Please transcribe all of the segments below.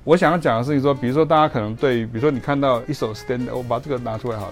我想要讲的是说，比如说大家可能对于，比如说你看到一首 standard， 我把这个拿出来好了。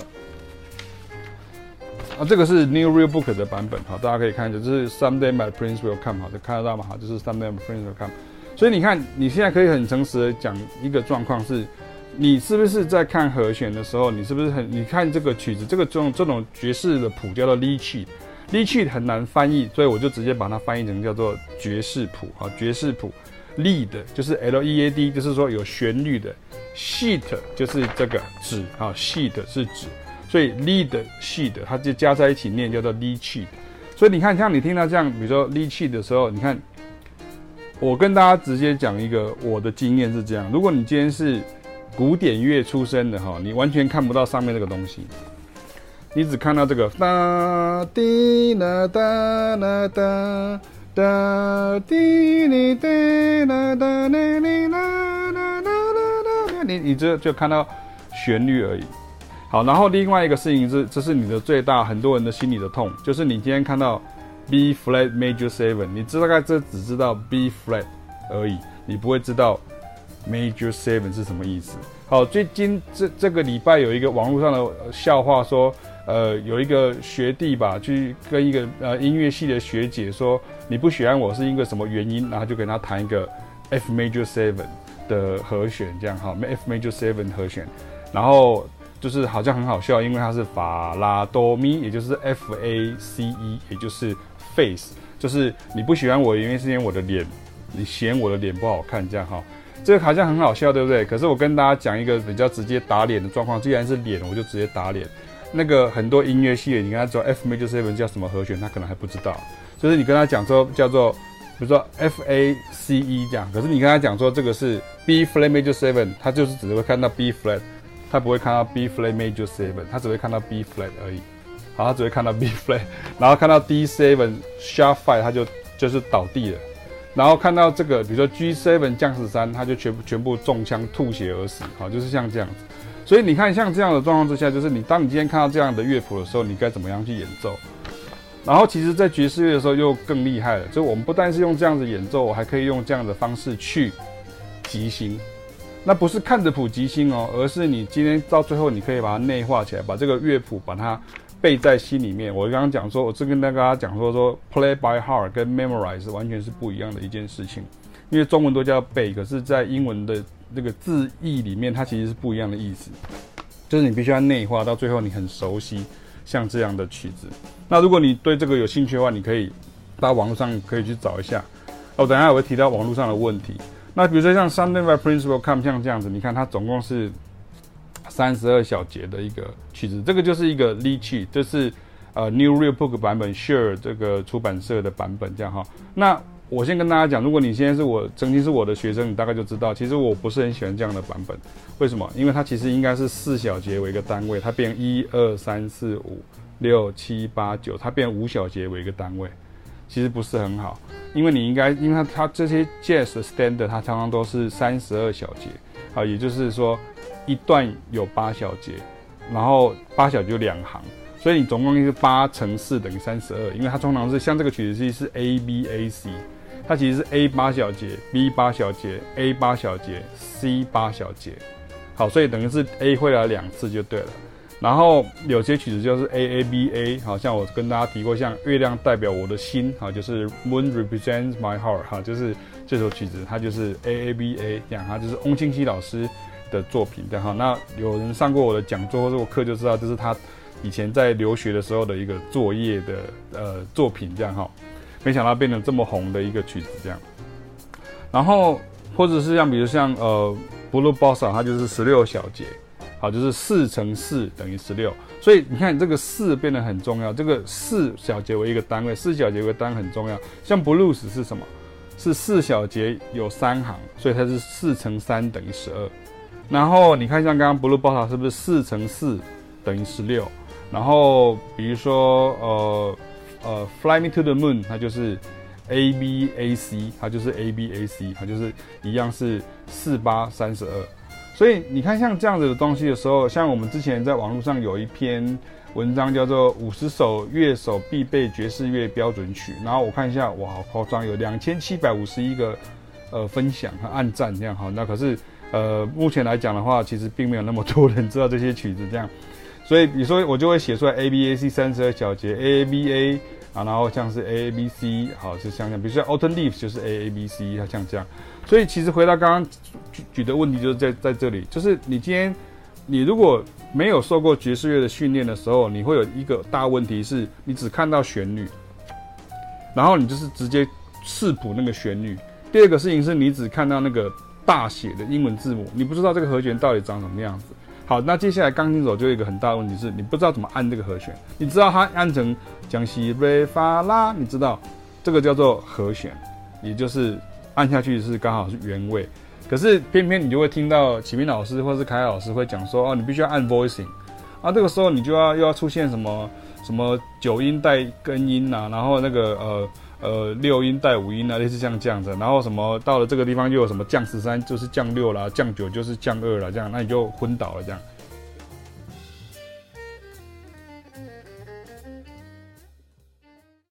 这个是 New Real Book 的版本，好，大家可以看一下，就是 Someday My Prince Will Come， 好，就看得到嘛，好，就是 Someday My Prince Will Come。所以你看，你现在可以很诚实的讲一个状况是，你是不是在看和弦的时候，你是不是你看这个曲子，这种爵士的谱叫做 Lead Sheet，Lead Sheet 很难翻译，所以我就直接把它翻译成叫做爵士谱，好，爵士谱 ，Lead 就是 L-E-A-D， 就是说有旋律的 ，Sheet 就是这个纸，好 ，Sheet 是纸。所以 lead sheet 它就加在一起念叫做 lead sheet， 所以你看，像你听到这样，比如说 lead sheet 的时候，你看，我跟大家直接讲一个我的经验是这样：如果你今天是古典乐出身的哈，你完全看不到上面这个东西，你只看到这个哒滴啦哒啦哒哒滴哩哒啦哒哩哩啦啦啦啦，你就看到旋律而已。好，然后另外一个事情是，这是你的最大很多人的心里的痛，就是你今天看到 B flat major 7， 你大概只知道 B flat 而已，你不会知道 major 7是什么意思。好，最近这个礼拜有一个网络上的笑话说，有一个学弟吧，去跟一个音乐系的学姐说，你不喜欢我是因为什么原因，然后就跟他弹一个 F major 7的和弦，这样哈 ，F major 7和弦，然后。就是好像很好笑，因为它是法拉多咪，也就是 FACE， 也就是 face， 就是你不喜欢我，因为是因为我的脸，你嫌我的脸不好看，这样哈，这个好像很好笑，对不对？可是我跟大家讲一个比较直接打脸的状况，既然是脸，我就直接打脸。那个很多音乐系的，你跟他说 F major 7叫什么和弦，他可能还不知道，就是你跟他讲说叫做，比如说 FACE 这样，可是你跟他讲说这个是 B flat major 7， 他就是只会看到 B flat。他不会看到 B flat major 7， 他只会看到 B flat 而已。好，他只会看到 B flat， 然后看到 D7 sharp 5， 他就是倒地了。然后看到这个，比如说 G7 降13，他就全部中枪吐血而死。好，就是像这样子。所以你看，像这样的状况之下，就是当你今天看到这样的乐谱的时候，你该怎么样去演奏？然后其实，在爵士乐的时候又更厉害了，就是我们不但是用这样子演奏，我还可以用这样的方式去即兴。那不是看着谱即兴哦，而是你今天到最后，你可以把它内化起来，把这个乐谱把它背在心里面。我刚刚讲说，我跟大家讲说 play by heart 跟 memorize 完全是不一样的一件事情，因为中文都叫背，可是在英文的这个字义里面，它其实是不一样的意思，就是你必须要内化到最后，你很熟悉像这样的曲子。那如果你对这个有兴趣的话，你可以到网络上可以去找一下。等一下我会提到网络上的问题。那比如说像 Someday My Prince Will Come 像这样子，你看它总共是32小节的一个曲子，这个就是一个 lead sheet， 这是New Real Book 版本 Shure 这个出版社的版本这样哈。那我先跟大家讲，如果你现在曾经是我的学生，你大概就知道，其实我不是很喜欢这样的版本。为什么？因为它其实应该是4小节为一个单位，它变1、2、3、4、5、6、7、8、9，它变5小节为一个单位。其实不是很好，因为它这些 jazz 的 standard 它常常都是32小节，好，也就是说一段有8小节，然后8小节就2行，所以你总共是8乘4等于32，因为它通常是像这个曲子是 A B A C， 它其实是 A 8小节 B 8小节 A 8小节 C 8小节，好，所以等于是 A 会来2次就对了。然后有些曲子就是 AABA， 好像我跟大家提过，像月亮代表我的心，好，就是 Moon represents my heart， 好，就是这首曲子它就是 AABA 这样，它就是翁清溪老师的作品这样哈。那有人上过我的讲座或者我课就知道，这是他以前在留学的时候的一个作业的作品这样哈。没想到变成这么红的一个曲子这样。然后或者是比如像Blue Bossa， 它就是16小节。好，就是4乘4等于16，所以你看这个4变得很重要。这个4小节为一个单位，4小节为一个单位很重要。像 blues 是什么？是4小节有3行，所以它是4乘3等于12。然后你看像刚刚 Blue Bossa 是不是4乘4等于16？然后比如说Fly Me to the Moon， 它就是 ABAC， 它就是 ABAC， 它就是一样是4、8、32。所以你看像这样子的东西的时候，像我们之前在网络上有一篇文章叫做50首乐手必备爵士乐标准曲，然后我看一下，哇，好夸张，有2751个分享和按赞这样好。那可是目前来讲的话，其实并没有那么多人知道这些曲子这样。所以比如说我就会写出来 A B A C 32小节 A A B A 啊，然后像是 A A B C 好，就像这样，比如说 Autumn Leaves 就是 A A B C 像这样。所以其实回到刚刚举的问题就是在这里，就是你今天你如果没有受过爵士乐的训练的时候，你会有一个大问题是，你只看到旋律，然后你就是直接视谱那个旋律。第二个事情是你只看到那个大写的英文字母，你不知道这个和弦到底长什么样子。好，那接下来钢琴手就有一个很大的问题是，你不知道怎么按这个和弦。你知道它按成降西瑞发拉，你知道这个叫做和弦，也就是按下去是刚好是原位。可是偏偏你就会听到启明老师或是凯老师会讲说，哦，你必须要按 voicing， 啊，这个时候你就又要出现什么9音带根音啊，然后那个6音带5音啊，类似像这样子，然后什么到了这个地方又有什么降13就是降6啦，降9就是降2啦，这样，那你就昏倒了这样。